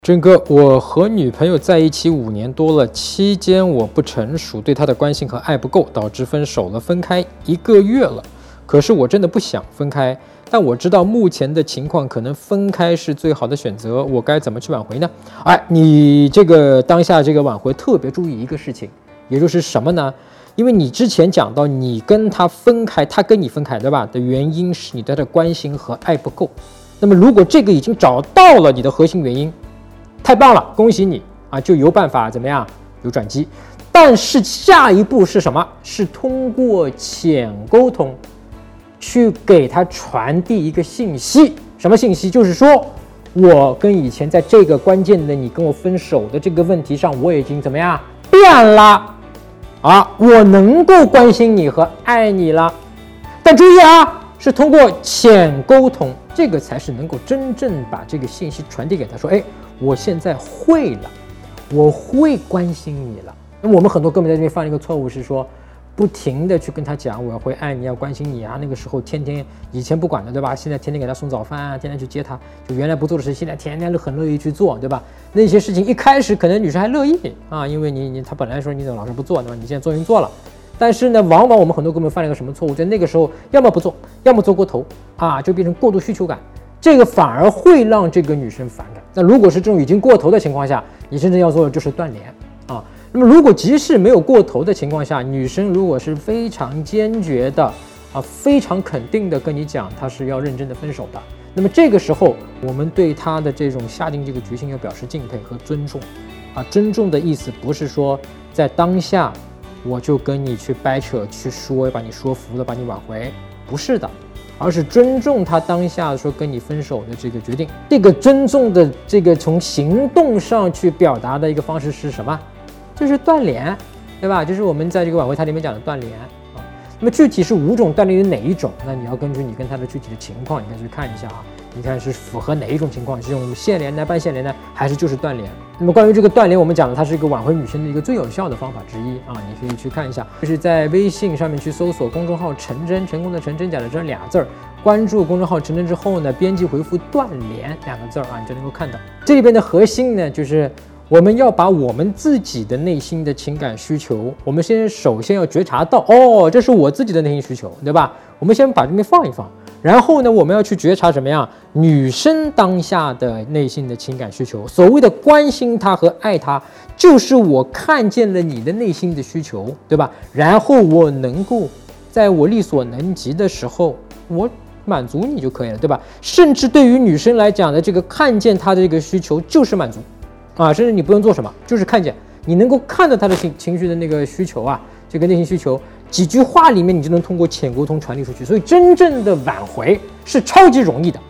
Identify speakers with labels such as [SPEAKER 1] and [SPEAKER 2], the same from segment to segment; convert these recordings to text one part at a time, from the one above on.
[SPEAKER 1] 真哥，我和女朋友在一起5年多了，期间我不成熟，对她的关心和爱不够，导致分手了，分开1个月了。可是我真的不想分开，但我知道目前的情况可能分开是最好的选择，我该怎么去挽回呢？你这个当下这个挽回特别注意一个事情，也就是什么呢？因为你之前讲到你跟他分开，他跟你分开，对吧？的原因是你对他的关心和爱不够。那么如果这个已经找到了你的核心原因，太棒了，恭喜你啊，就有办法怎么样有转机。但是下一步是什么？是通过浅沟通去给他传递一个信息。什么信息？就是说我跟以前在这个关键的你跟我分手的这个问题上，我已经怎么样变了啊，我能够关心你和爱你了。但注意啊，是通过浅沟通，这个才是能够真正把这个信息传递给他，说我现在会了，我会关心你了。那么我们很多哥们在这边犯了一个错误，是说不停的去跟他讲我会爱你，要关心你啊。那个时候天天以前不管的，对吧？现在天天给他送早饭啊，天天去接他，就原来不做的事，现在天天都很乐意去做，对吧？那些事情一开始可能女生还乐意啊，因为他本来说你怎么老是不做，对吧？你现在终于做了。但是呢，往往我们很多哥们犯了一个什么错误？在那个时候，要么不做，要么做过头啊，就变成过度需求感。这个反而会让这个女生反感。那如果是这种已经过头的情况下，你真正要做的就是断联啊。那么如果即使没有过头的情况下，女生如果是非常坚决的非常肯定的跟你讲，她是要认真的分手的，那么这个时候我们对她的这种下定这个决心要表示敬佩和尊重啊。尊重的意思不是说在当下我就跟你去掰扯去说，把你说服了，把你挽回，不是的。而是尊重他当下说跟你分手的这个决定。这个尊重的这个从行动上去表达的一个方式是什么？就是断联，对吧？就是我们在这个挽回它里面讲的断联啊。那么具体是5种断联的哪一种？那你要根据你跟他的具体的情况，你看去看一下啊。你看是符合哪一种情况？是用线联呢、半线联呢，还是就是断联？那么关于这个断联，我们讲了它是一个挽回女生的一个最有效的方法之一啊，你可以去看一下，就是在微信上面去搜索公众号陈真，成功的陈，真假的真2字，关注公众号陈真之后呢，编辑回复断联2个字啊，你就能够看到。这里边的核心呢，就是我们要把我们自己的内心的情感需求，我们首先要觉察到，这是我自己的内心需求，对吧？我们先把这边放一放。然后呢，我们要去觉察什么样女生当下的内心的情感需求。所谓的关心她和爱她，就是我看见了你的内心的需求，对吧？然后我能够在我力所能及的时候，我满足你就可以了，对吧？甚至对于女生来讲的这个看见她的这个需求就是满足啊，甚至你不用做什么，就是看见，你能够看到她的情绪的那个需求啊，这个内心需求。几句话里面你就能通过浅沟通传递出去，所以真正的挽回是超级容易的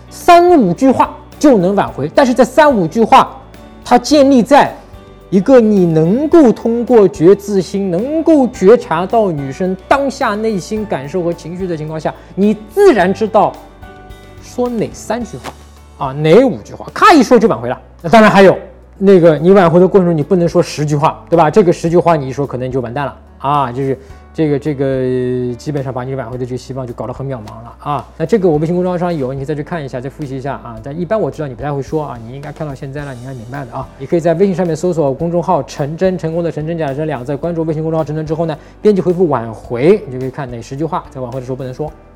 [SPEAKER 1] ，3、5句话就能挽回。但是这3、5句话，它建立在一个你能够通过觉自心，能够觉察到女生当下内心感受和情绪的情况下，你自然知道说哪3句话啊，哪5句话，咔一说就挽回了。那当然还有那个你挽回的过程中，你不能说10句话，对吧？这个10句话你一说，可能就完蛋了啊，就是这个基本上把你挽回的这个希望就搞得很渺茫了啊。那这个我微信公众号上有，你可以再去看一下，再复习一下啊。但一般我知道你不太会说啊，你应该看到现在了，你应该明白的啊。你可以在微信上面搜索公众号陈真，成功的陈，真假的真2字，关注微信公众号陈真之后呢，编辑回复挽回，你就可以看哪10句话在挽回的时候不能说。